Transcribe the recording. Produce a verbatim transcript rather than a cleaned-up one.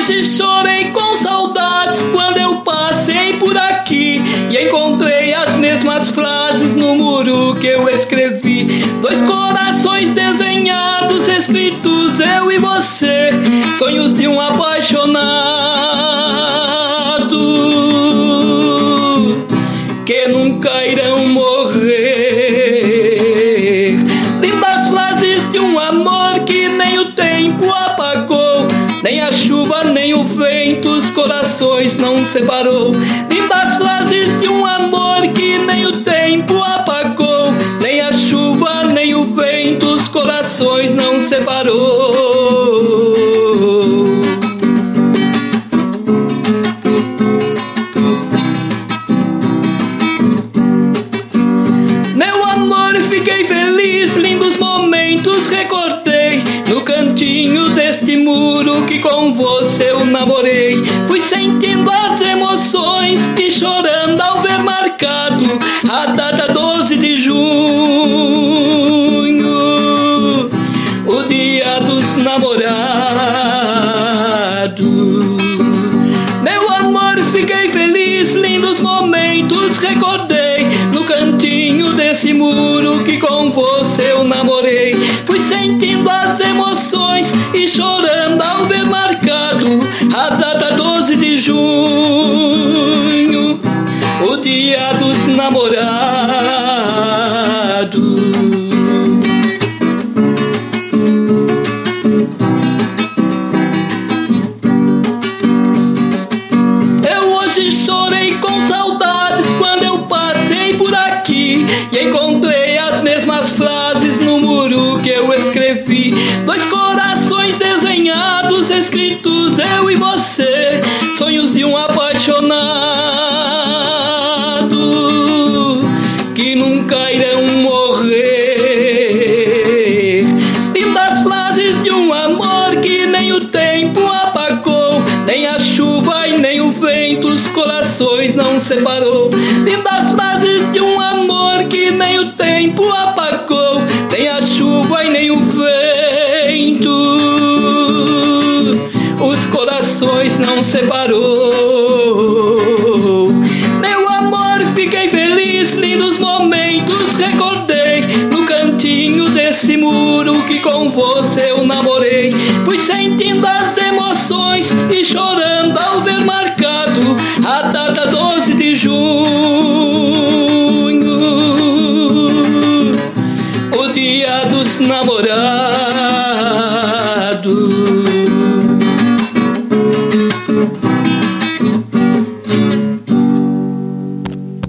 hoje chorei com saudades quando eu passei por aqui e encontrei as mesmas frases no muro que eu escrevi. Dois corações desenhados, escritos eu e você, sonhos de um apaixonado que nunca irão morrer. Lindas frases de um amor que nem o tempo apagou, nem a chuva nem o vento os corações não separou. Lindas frases de um amor que nem o tempo apagou, nem a chuva nem o vento os corações não separou. Meu amor, fiquei feliz, lindos momentos recordei no cantinho deste muro que com você eu namorei. Fui sentindo as emoções e chorando ao ver marcado a data doze de junho, o dia dos namorados. Meu amor, fiquei feliz, lindos momentos recordei no cantinho desse muro que com você eu namorei. Fui sentindo as emoções e chorando ao ver marcado a data doze de junho, o dia dos namorados. Eu hoje chorei com saudades quando eu passei por aqui e encontrei as mesmas frases no muro que eu escrevi. Dois corações desenhados, escritos eu e você, sonhos de um apaixonado que nunca irão morrer. Lindas frases de um amor que nem o tempo apagou, nem a chuva e nem o vento os corações não separou. Lindas frases de um amor que nem o tempo apagou, nem a chuva e nem o vento os corações não separou. Meu amor, fiquei feliz, lindos momentos recordei no cantinho desse muro que com você eu namorei. Fui sentindo as emoções e chorando ao ver marcado a data doze de junho, o dia dos namorados.